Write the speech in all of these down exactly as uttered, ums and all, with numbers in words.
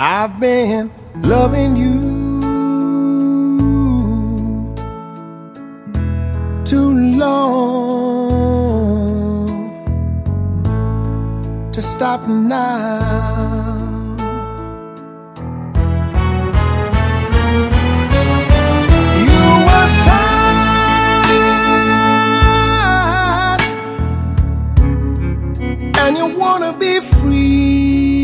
I've been loving you too long to stop now. You were tired and you wanna be free.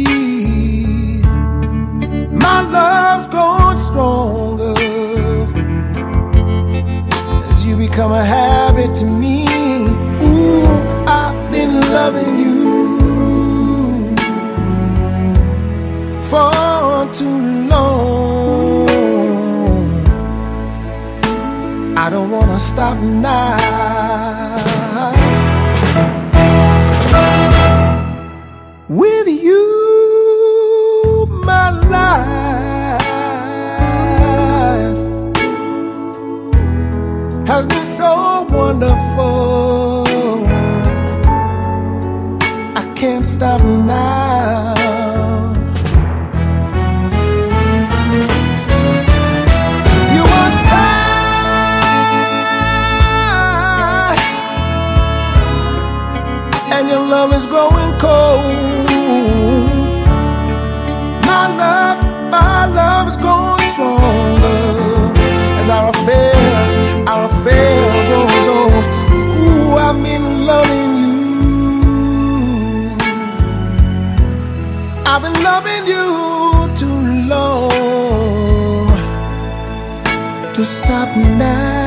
My love's growing stronger as you become a habit to me. Ooh, I've been loving you for too long. I don't wanna stop now. With you, my life has been so wonderful. I can't stop now. You are tired and your love is growing cold. My love, my love is growing stronger as our affair, our affair grows old. Ooh, I've been loving you. I've been loving you too long to stop now.